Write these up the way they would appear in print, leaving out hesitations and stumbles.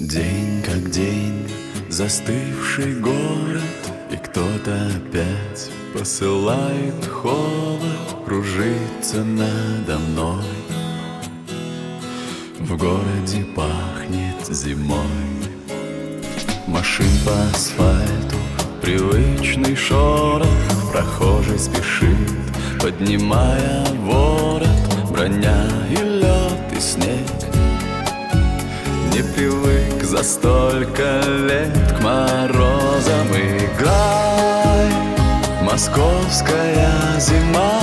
День как день, застывший город, и кто-то опять посылает холод, кружится надо мной. В городе пахнет зимой. Машин по асфальту, привычный шорох, прохожий спешит, поднимая ворот, броня и лед, и снег. Не привык за столько лет к морозам. Играй, московская зима,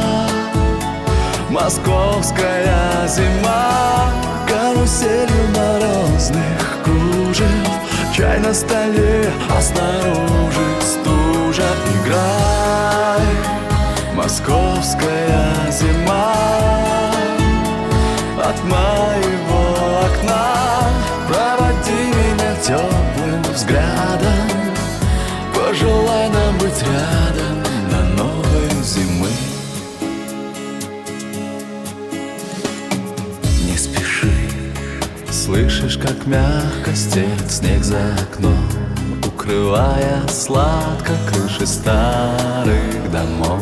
московская зима, каруселью морозных кружев, чай на столе, а снаружи стужа. Играй, московская зима, от моего окна проводи меня теплым взглядом, пожелай нам быть рядом до новой зимы. Не спеши, слышишь, как мягко стелет снег за окном, укрывая сладко крыши старых домов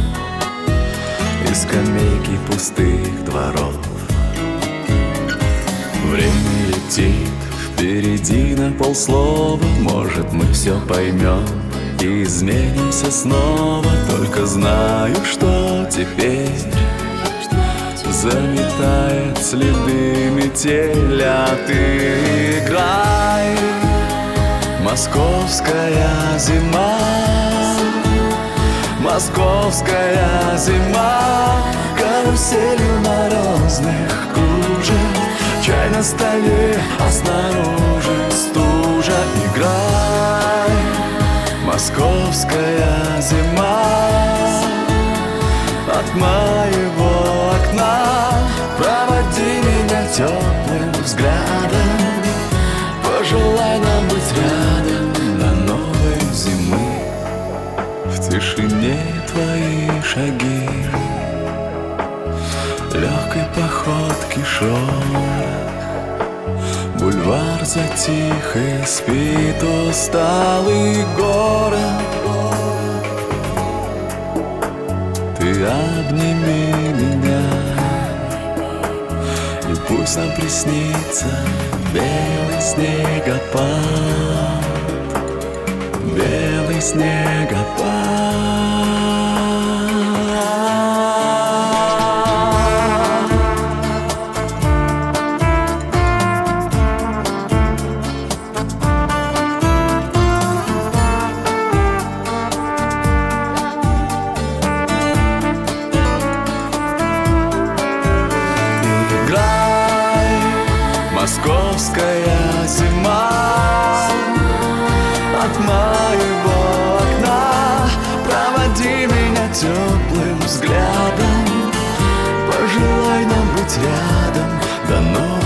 и скамейки пустых дворов. Время летит впереди на полслова, может, мы все поймем и изменимся снова. Только знаю, что теперь заметает следы метель, а ты играй, московская зима, московская зима, каруселью морозных кружев, чай на столе, а снаружи стужа. Играй, московская зима, от моего окна проводи меня теплым взглядом, пожелай нам быть рядом до новой зимы. В тишине твои шаги, легкой походки шорох, бульвар затих и спит усталый город. Ты обними меня, и пусть нам приснится белый снегопад, белый снегопад. Московская зима, от моего окна проводи меня теплым взглядом, пожелай нам быть рядом до новой